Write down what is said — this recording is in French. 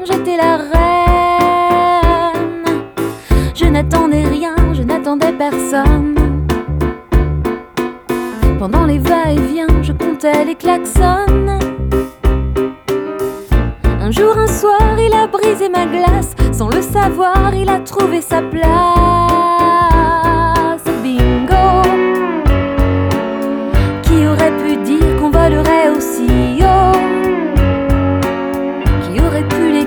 j'étais la reine. Je n'attendais rien, je n'attendais personne. Pendant les va-et-vient, je comptais les klaxons. Un jour, un soir, il a brisé ma glace. Sans le savoir, il a trouvé sa place.